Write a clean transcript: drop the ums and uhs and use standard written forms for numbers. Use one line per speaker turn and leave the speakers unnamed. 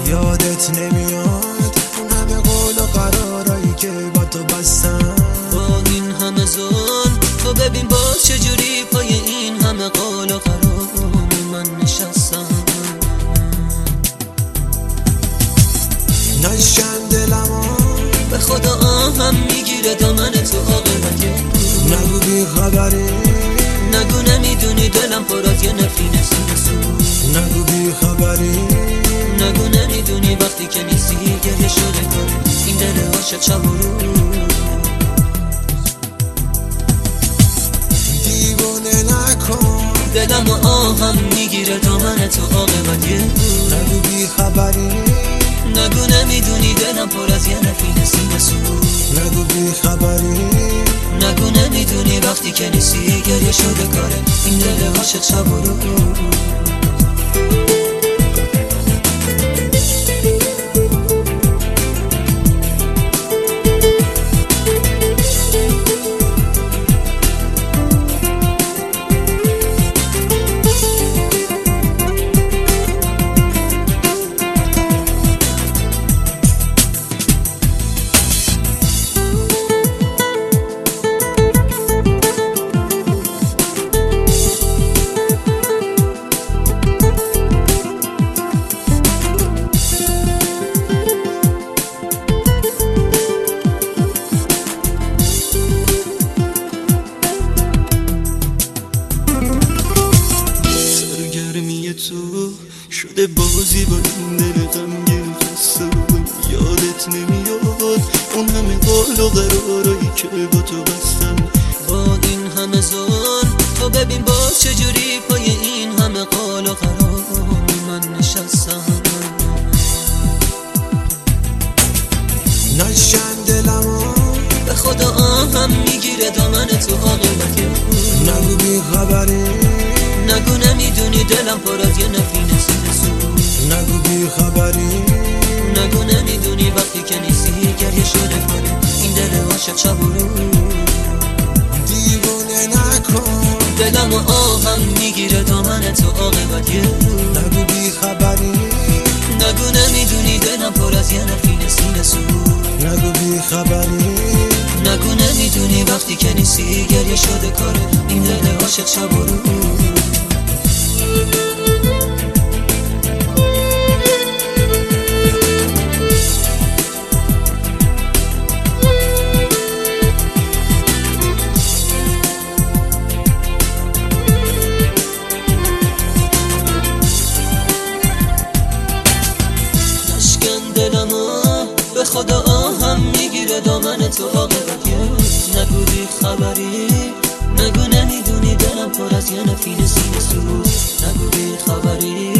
یادت نمیاد اون همه قول و قرارایی که با تو بستم.
با این همه ظلم تو ببین باز چجوری پای این همه قول و قرار من نشستم.
نشکن دلمو
به خدا آهم میگیره دامن تو عاقبت.
نگو بی خبری،
نگو نمیدونی دلم پر از یه نفرین سوز.
نگو بی خبری،
نگو نمیدونی وقتی که نیستی گریه شده کاره این دل عاشق شب و روز.
دیوونه نکن
دلم و آهم میگیره دامن تو عاقبت.
نگو بی خبری،
نگو نمیدونی دلم پر از یه نفرین سوز.
نگو بی خبری،
نگو نمیدونی وقتی که نیستی گریه شده کاره این دل عاشق شب و روز.
تو شده بازی با این دل غمگین خسته بودم. یادت نمیاد اون همه قول و قرارایی که با تو بستم.
با این همه ظلم تو ببین باز چجوری پای این همه قول و قرار من نشستم.
نشکن دلمو
به خدا آهم میگیره دامن تو عاقبت.
نگو بی خبری،
نگو نمیدونی دلم پر از یه نفرین سوز.
نگو بی خبری،
نگو نمیدونی وقتی که نیستی گریه شده کنه این دل عاشق شب و روز.
دیوونه نکن
دلم و آهم میگیره دامن تو عاقبت.
نگو بی خبری،
نگو نمیدونی دلم پر از یه نفرین سوز.
نگو بی خبری،
نگو نمیدونی وقتی که نیستی گریه شده کاره این دل عاشق شب و روز. به خدا آهم میگیره دامن تو عاقبت. نگو بی خبری، نگو نمیدونی دلم پر از یه نفرین سوز. نگو بی خبری،